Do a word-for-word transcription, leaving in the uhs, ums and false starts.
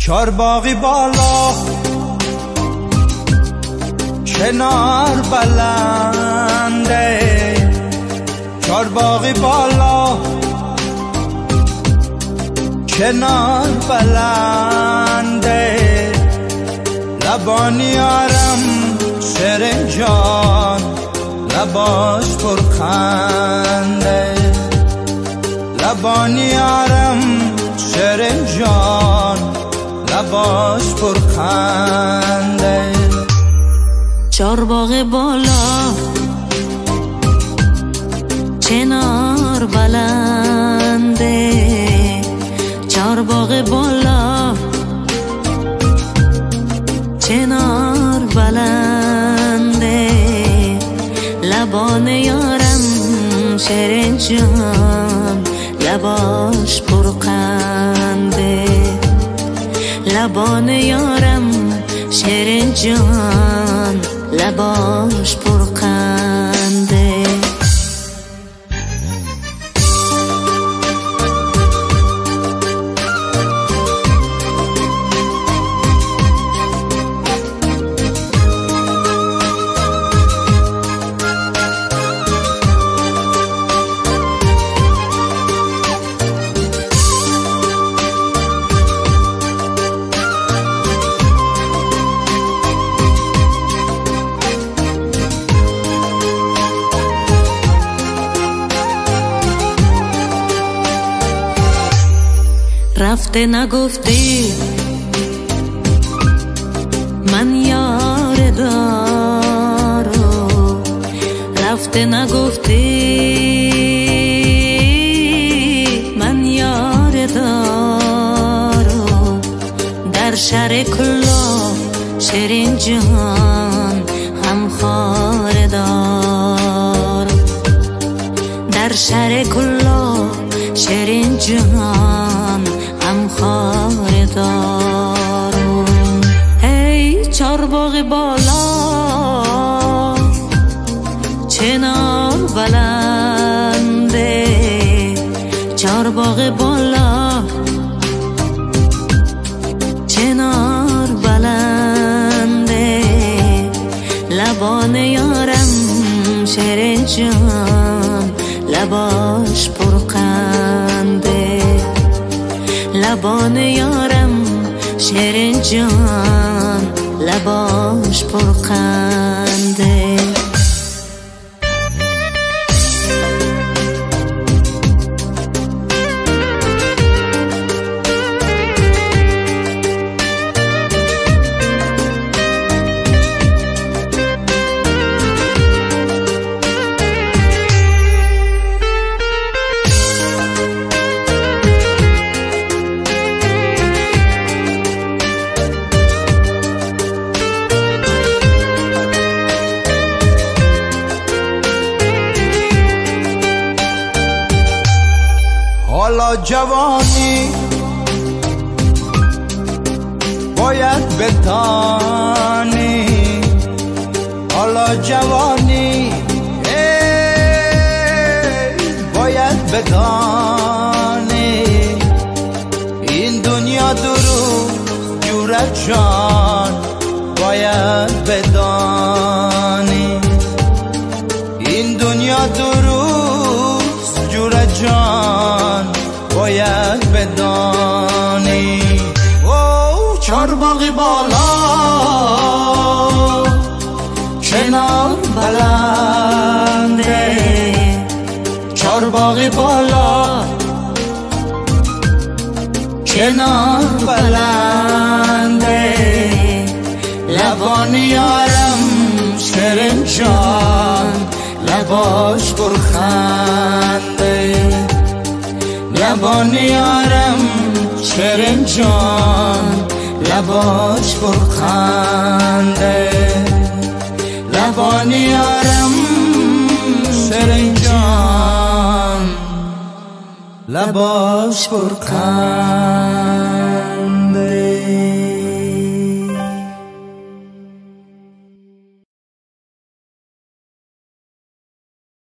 چارباغی بالا کنار بلنده، چارباغی بالا کنار بلنده، لبانی آرم سرنجان لباش پرخنده، لبانی آرم سرنجان لباش پرخنده. چارباغ بالا کنار بلنده، چارباغ بالا کنار بلنده، لبان یارم شیرین جان لباش پرخنده، لبان یارم شیرین جان لباش پرخنده. رفته نگفتی من یار دارو، رفته نگفتی من یار دارو، در شهر کلا شیرین جهان هم خار دار، در شهر کلا شیرین جهان هم خار دارو. هی چارباغ بالا کنار بلنده، چارباغ بالا کنار بلنده، لبان یارم شیرین جان لباش پرخنده، لبان یارم شیرین جان لباش پرخنده. حالا جوانی باید بتانی، حالا جوانی باید بدانی، این دنیا دروغ جورت جان باید بدانی، این دنیا دروغ جورت جان باید بدانی. او چارباغی بالا کنار بلنده، چارباغی بالا کنار بلنده، لبان یارم شیرین جان لباش پرخنده، لبان یارم شیرین جان لباش پرخنده، لبان یارم شیرین جان لباش پرخنده.